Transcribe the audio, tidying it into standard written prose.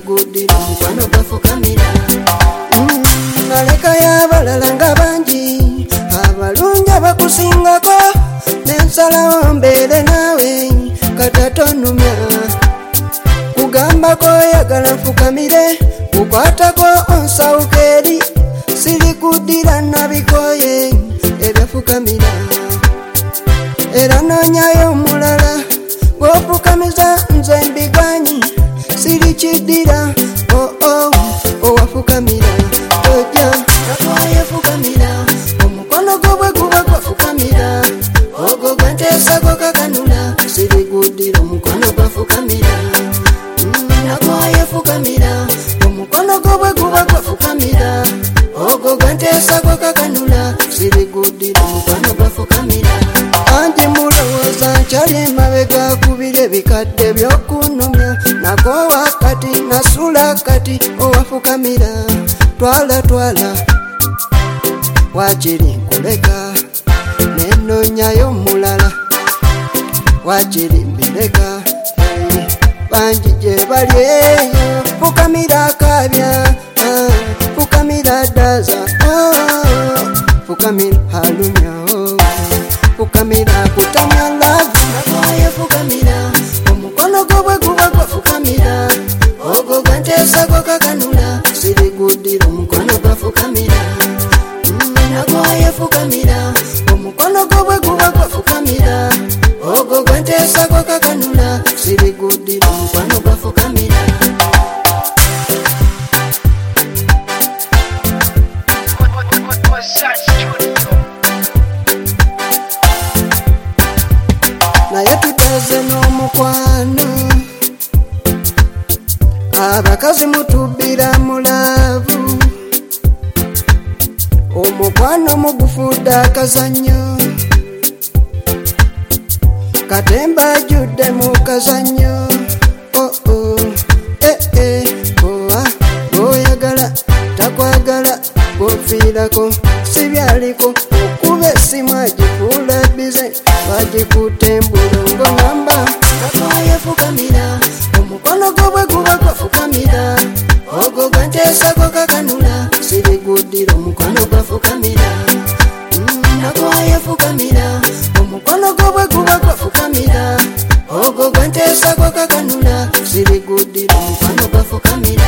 siriguddira omukwano gwafukamira. Naleka y'abalala nga bangi abalungi abakusingako nensalawo mbeere naawe katatonumya kugambako oyagala nfukamire kukwatako onsawuka eri siriguddira nabikoye ebyafukamira era noonyayo omulala gw'ofukamiza nze mbiganyi sirikiddira owafukamira tojja nakwayefukamira omukono gwo bwe guba gwafukamira ogwo gwenteesa gwo kakanula siriguddira omukono gwafukamira nakwayefukamira omukono gwo bwe guba gwafukamira ogwo gwenteesa gwo kakanula siriguddira omukono gwafukamira. Anti mulowooza nkyali mabega kubira ebikadde by'okunumya nakoowa kati nasula kati owafukamira twala wakiri nkuleka nenonyayo mulala wakiri mbireka bangi gye bali eyo fukamira akabya fukamira daza fukamira halumya fukamira kutamya lavu nakwaye fukamira omukono gwo bwe guba gwafukamira ogwo gwenteesa gwo kakanula siriguddira omukono gwafukamira nakwaye fukamira omukono gwo bwe guba gwafukamira ogwo gwenteesa gwo kakanula siriguddira omukono gwafukamira. Naye tuteze n'omukwano abakazi mutubbira mulavu omukwano mugufudde akazannyo katemba ajudde mu kazannyo bw'oyagala takwagala bw'ofiirako sibyaliko okuba essimu agifuula bize bagikutte embulongo namba nakwayefukamira omukono gwo bwe guba gwafukamira ogwo gwenteesa gwo kakanula siriguddira omukono gwafukamira nakwayefukamira omukono gwo bwe guba gwafukamira ogwo gwenteesa gwo kakanula siriguddira omukono gwafukamira.